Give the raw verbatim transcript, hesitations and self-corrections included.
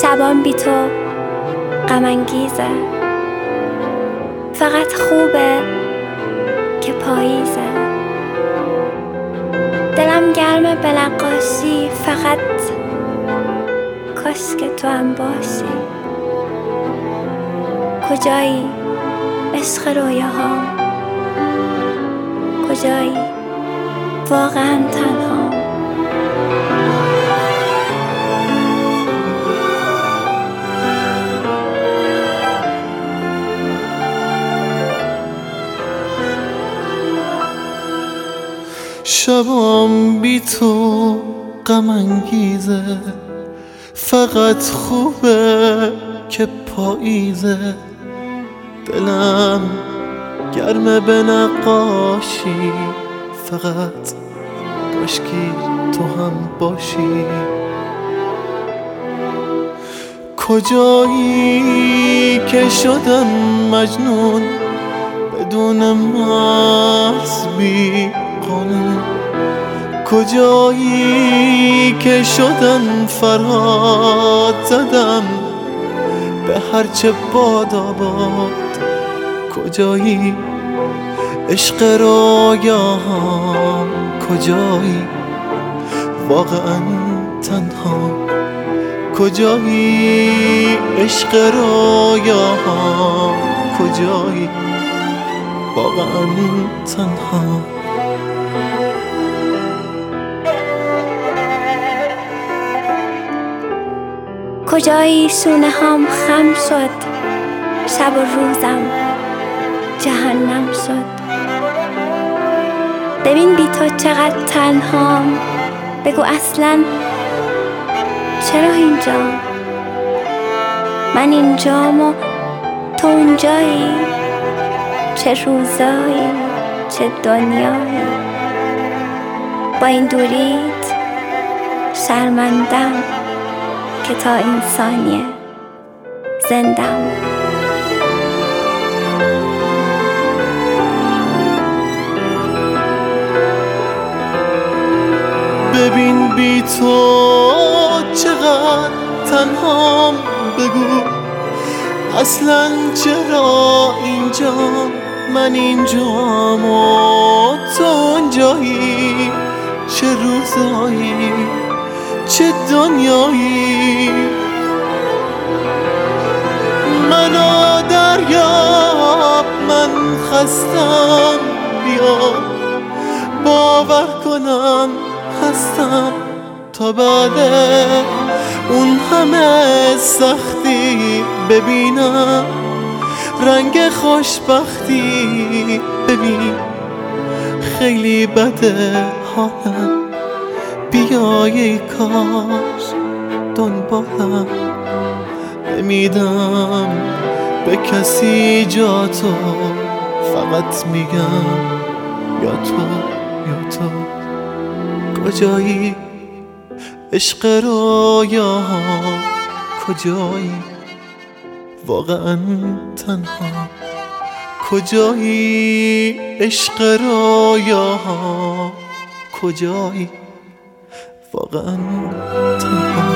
شبان بی تو غم انگیزه، فقط خوبه که پاییزه. دلم گرمه به نقاشی، فقط کاش که تو هم باشی. کجایی عشق رویاهام؟ کجایی واقعا تنها؟ شبام بی تو غم انگیزه، فقط خوبه که پاییزه. دلم گرمه به نقاشی، فقط کاشکی تو هم باشی. کجایی که شدم مجنون بدون مرز بی قانون؟ کجایی که شدم فرهاد زدم به هرچه باد آباد؟ کجایی عشق رویاهام؟ کجایی واقعا تنها؟ کجایی عشق رویاهام؟ کجایی واقعا تنها؟ کجایی سونه هام خم شد، شب و روزم جهنم شد. ببین بی تو چقدر تنهام، بگو اصلا چرا اینجا؟ من اینجام و تو اونجایی. چه روزایی، چه دنیایی. با این دوریت شرمندم که تا این ثانیه زندم. ببین بی تو چقدر تنهام، بگو اصلا چرا اینجام؟ من اینجام و تو اونجایی. چه روزایی، چه دنیایی. منو دریاب، من خستم، بیا باور کنم هستم. تا بعد اون همه سختی ببینم رنگ خوشبختی. ببین خیلی بده حالم، بیای کاش دنبالم. نمیدم به کسی جا تو، فقط میگم یا تو یا تو. کجایی عشق رویاهام؟ کجایی واقعا تنها؟ کجایی عشق رویاهام؟ کجایی واقعا تنها؟